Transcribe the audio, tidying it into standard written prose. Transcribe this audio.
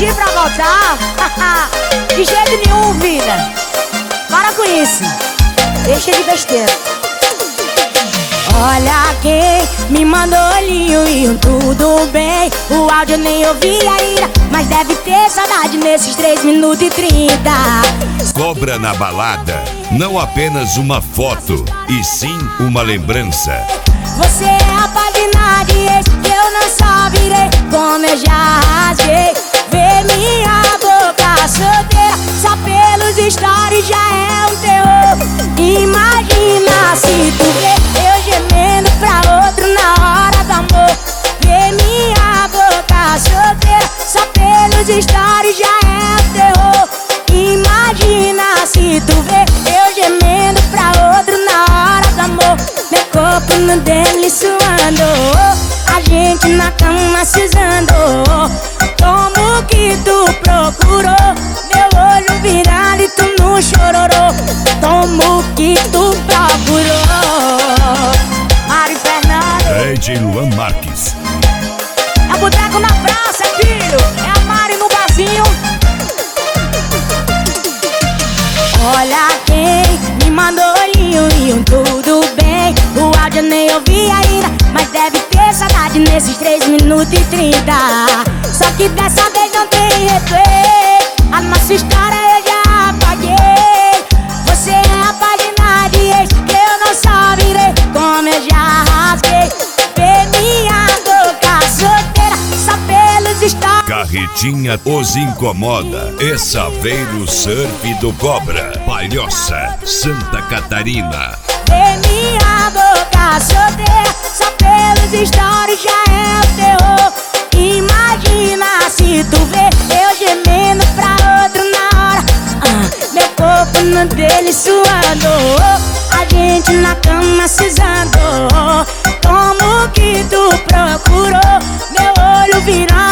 pedindo pra voltar. De jeito nenhum, vida. Para com isso. Deixa de besteira. Olha quem me mandou olhinho e tudo bem. O áudio nem ouvi ainda, mas deve ter saudade nesses 3 minutos e 30. Cobra na balada, não apenas uma foto, e sim uma lembrança. Você é a página de ex que eu não só virei, como eu já rasguei. Vê minha boca solteira, só pelos stories já é um terror. Imagina se tu vê eu gemendo pra outro na hora do amor. Vê minha boca solteira, só pelos stories já é um terror. Imagina se tu vê eu gemendo pra outro na hora do amor. Meu corpo no dele suando, a gente na cama se usando. Como que tu procurou? Meu olho virado e tu não chororou. Como que tu procurou? Mário Fernando, DJ Luan Marques. é boteco na praça, filho. É a Mari no barzinho. Olha quem me mandou olhinho e tudo bem. O áudio nem ouvi ainda, mas deve ter saudade nesses 3 minutos e 30. Só que dessa vez não tem replay. A nossa história eu já apaguei. Você é a página de ex que eu não só virei, como eu já rasguei. Vê minha boca solteira, só pelos stories. Carretinha os incomoda. Essaveiro Surf do Cobra. Palhoça, Santa Catarina. Vê minha boca solteira, só pelos stories já é o terror. Imagina se tu vê eu gemendo pra outro na hora. Meu corpo no dele suando, a gente na cama se usando. Como que tu procurou? Meu olho virando